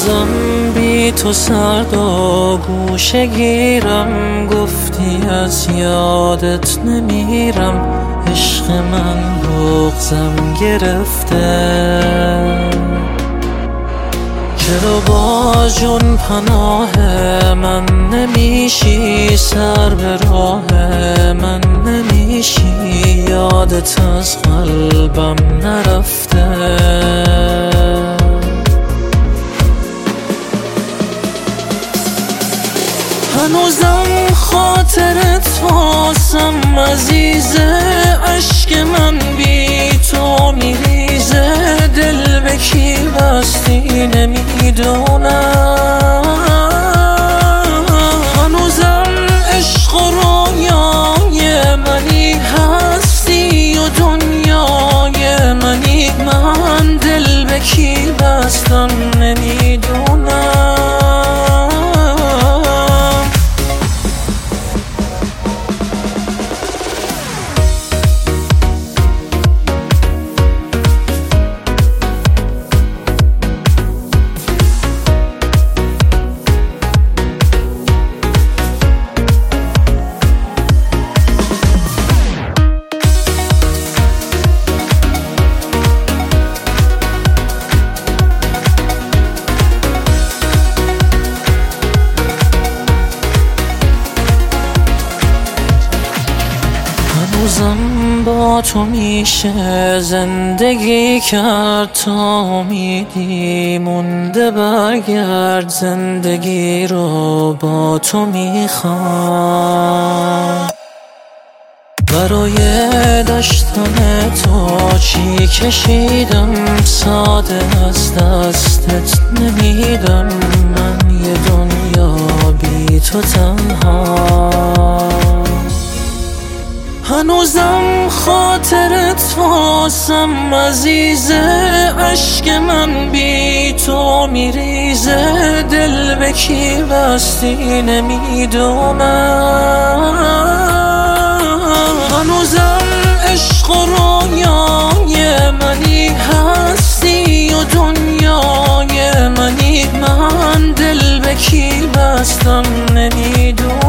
هنوزم بی تو سرد و گوشه گیرم، گفتی از یادت نمیرم، عشق من بغضم گرفته. چرا با جون پناه من نمیشی، سر به راه من نمیشی، یادت از قلبم نرفته. هنوزم خاطرت واسم عزیزه، عشق من بی تو میریزه، دل به کی بستی نمیدونم. هنوزم عشق و رویای منی، هستی و دنیای منی، من دل به کی بستم نمیدونم. هنوزم با تو میشه زندگی کرد، تا امیدی مونده برگرد، زندگی رو با تو میخوام. برای داشتن تو چی کشیدم، ساده از دستت نمیدم، من یه دنیا بی تو تنها. هنوزم خاطرت واسم عزیزه، عشق من بی تو میریزه، دل به کی بستی نمیدونم. هنوزم عشق و رویای منی، هستی و دنیای منی، من دل به کی بستم نمیدونم.